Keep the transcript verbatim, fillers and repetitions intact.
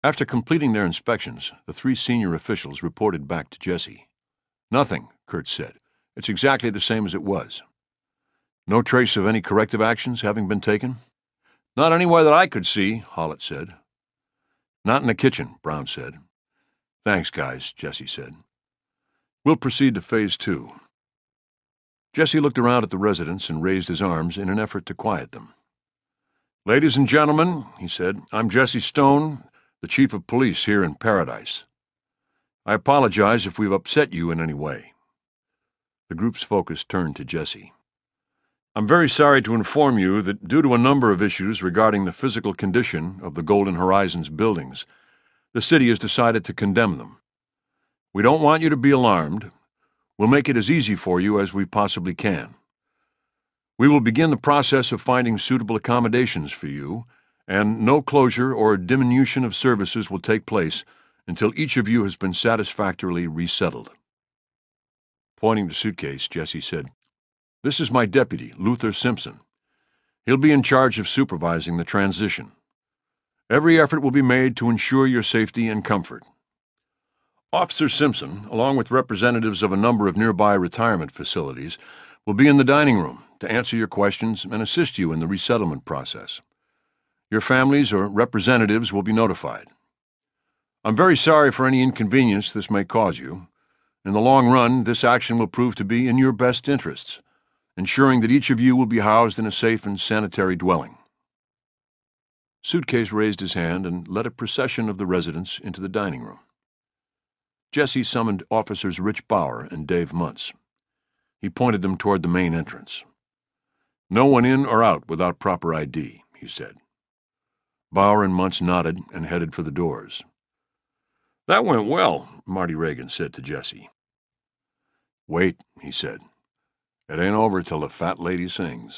After completing their inspections, the three senior officials reported back to Jesse. "Nothing," Kurtz said. "It's exactly the same as it was." "No trace of any corrective actions having been taken?" "Not anywhere that I could see," Hollett said. "Not in the kitchen," Brown said. "Thanks, guys," Jesse said. "We'll proceed to phase two." Jesse looked around at the residents and raised his arms in an effort to quiet them. "Ladies and gentlemen," he said, "I'm Jesse Stone, the chief of police here in Paradise. I apologize if we've upset you in any way." The group's focus turned to Jesse. "I'm very sorry to inform you that due to a number of issues regarding the physical condition of the Golden Horizons buildings, the city has decided to condemn them. We don't want you to be alarmed. We'll make it as easy for you as we possibly can. We will begin the process of finding suitable accommodations for you, and no closure or diminution of services will take place until each of you has been satisfactorily resettled." Pointing to Suitcase, Jesse said, "This is my deputy, Luther Simpson. He'll be in charge of supervising the transition. Every effort will be made to ensure your safety and comfort. Officer Simpson, along with representatives of a number of nearby retirement facilities, will be in the dining room to answer your questions and assist you in the resettlement process. Your families or representatives will be notified. I'm very sorry for any inconvenience this may cause you. In the long run, this action will prove to be in your best interests, ensuring that each of you will be housed in a safe and sanitary dwelling." Suitcase raised his hand and led a procession of the residents into the dining room. Jesse summoned Officers Rich Bauer and Dave Muntz. He pointed them toward the main entrance. "No one in or out without proper I D," he said. Bauer and Muntz nodded and headed for the doors. "That went well," Marty Reagan said to Jesse. "Wait," he said. "It ain't over till the fat lady sings."